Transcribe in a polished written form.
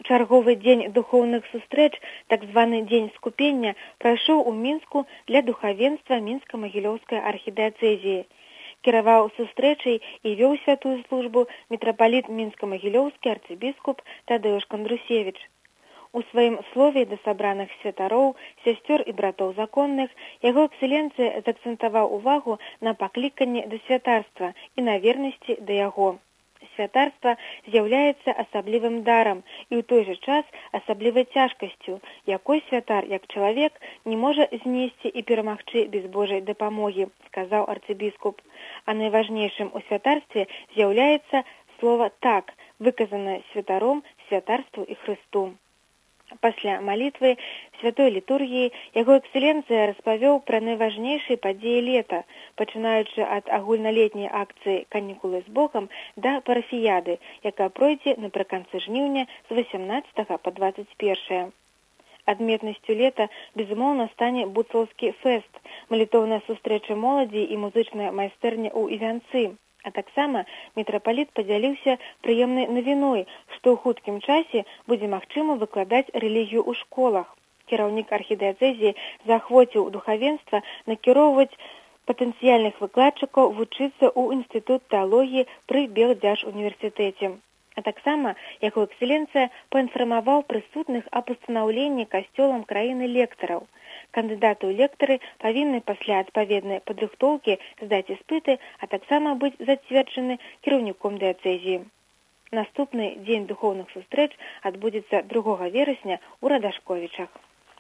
Чарговы дзень духоўных сустрэч, так званы дзень скупення, прайшоў у Мінску для духавенства Мінска-Магілёўскай архідыацэзіі. Кіраваў сустрэчай і вёў святую службу мітрапаліт Мінска-Магілёўскі арцыбіскуп Тадеуш Кандрусевіч. У сваім слове да сабраных святароў, сясцёр і братоў законных яго эксцэленцыя заакцэнтаваў увагу на пакліканні да святарства і на вернасці да яго. Святарства з'яўляецца асаблівым дарам і ў той жа час асаблівай цяжкасцю, якой святар, як чалавек, не можа знесці і перамагчы без Божай дапамогі, сказаў арцыбіскуп. А найважнейшым у святарстве з'яўляецца слова «так», выказанае святаром святарству і Хрысту. Пасля малітвы святой літургіі яго эксцэленцыя распавёў пра найважнейшыя падзеі лета, пачынаючы ад агульналетняй акцыі «Канікулы з Богам» да парафіяды, якая пройдзе напрыканцы жніўня з 18 па 21. Адметнасцю лета, безумоўна, стане буцаўскі фэст, малітоўная сустрэча моладзі і музычная майстэрня ў Івянцы. А таксама мітрапаліт падзяліўся прыемнай навіной, што ў хуткім часе будзе магчыма выкладаць рэлігію ў школах. Кіраўнік архідыацэзіі заахвоціў духавенства накіроўваць патэнцыяльных выкладчыкаў вучыцца ў інстытут тэалогіі пры Белдзяржуніверсітэце. А таксама яго эксцэленцыя паінфармаваў прысутных аб устанаўленні касцёлам краіны лектараў. Кандыдаты ў лектары павінны пасля адпаведнай падрыхтоўкі здаць іспыты, а таксама быць зацверджаны кіраўніком дыяцэзіі. Наступны дзень духоўных сустрэч адбудзецца 2 верасня ў Радашковічах.